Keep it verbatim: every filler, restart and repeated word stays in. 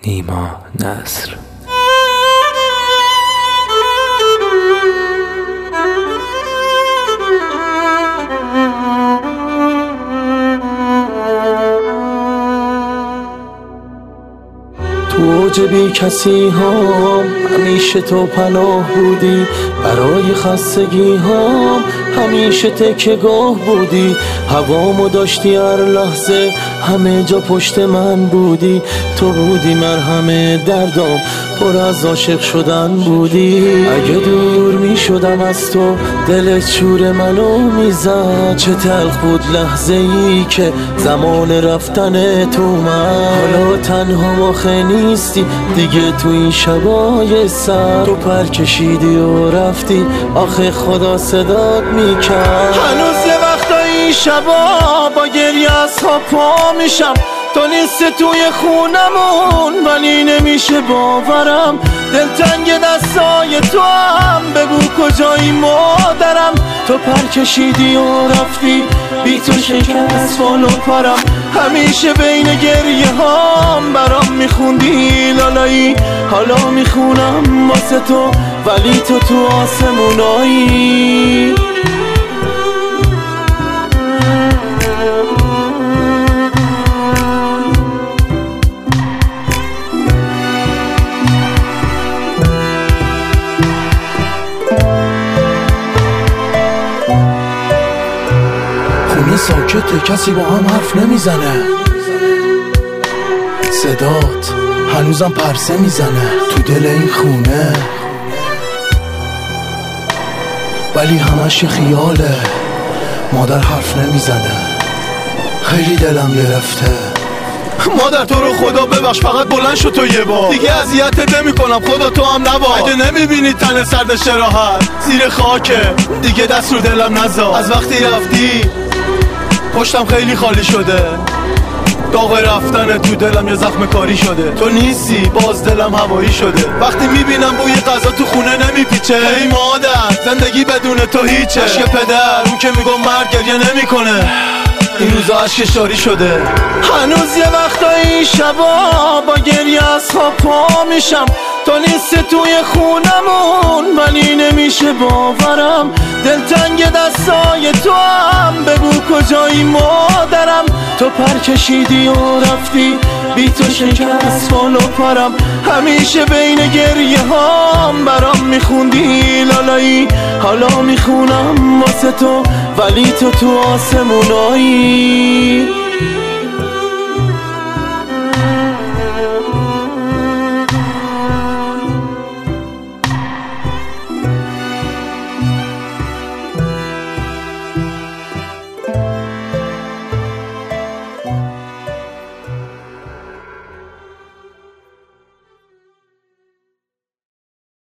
نیما نصر. تو اوج بی کسی ها همیشه تو پناه بودی، برای خستگی ها همیشه تکیه‌گاه بودی، هوامو داشتی هر لحظه، همه جا پشت من بودی، تو بودی مرهم دردام، پر از عاشق شدن بودی. اگه دور می شدم از تو دلت شور منو میزد، چه تلخ بود لحظه ای که زمان رفتن تو من. حالا تنها آخه نیستی دیگه تو این شبای سر، تو پر کشیدی و رفتی آخه خدا صدات میکرد. هنوز یه وقتا این شبا با گریه از خواب پا میشم، تو نیست توی خونمون ولی نمیشه باورم، دلتنگ دستای تو هم، بگو کجایی مادرم. تو پر کشیدی و رفتی بی تو شکست فال و پرم، همیشه بین گریه هام برام میخوندی لالایی، حالا میخونم واسه تو ولی تو تو آسمونایی. خونه ساکته کسی با هم حرف نمیزنه، صدات هنوزم پرسه میزنه تو دل این خونه، ولی همش یه خیاله، مادر حرف نمیزنه، خیلی دلم گرفته. مادر تو رو خدا ببخش، فقط بلند شو تو یه بار دیگه، اذیتت نمی کنم خدا تو هم نبار. اگه نمیبینی تن سرد راحت زیر خاکه دیگه دست رو دلم نذار، از وقتی رفتی پشتم خیلی خالی شده، داغ رفتن تو دلم یه زخم کاری شده، تو نیستی باز دلم هوایی شده، وقتی میبینم بوی غذا تو خونه نمیپیچه. ای مادر زندگی بدون تو هیچه، عشق پدر اون که میگم مرد گریه نمیکنه، این روزا عشق شاری شده. هنوز یه وقتا این شبا با گریه از خواب پا میشم، تو نیست توی خونمون ولی نمیشه باورم، دلتنگ دستای تو هم، بگو کجایی مادرم. تو پر کشیدی و رفتی بی تو شکست فال و پرم، همیشه بین گریه هام برام میخوندی لالایی، حالا میخونم واسه تو ولی تو تو آسمونایی.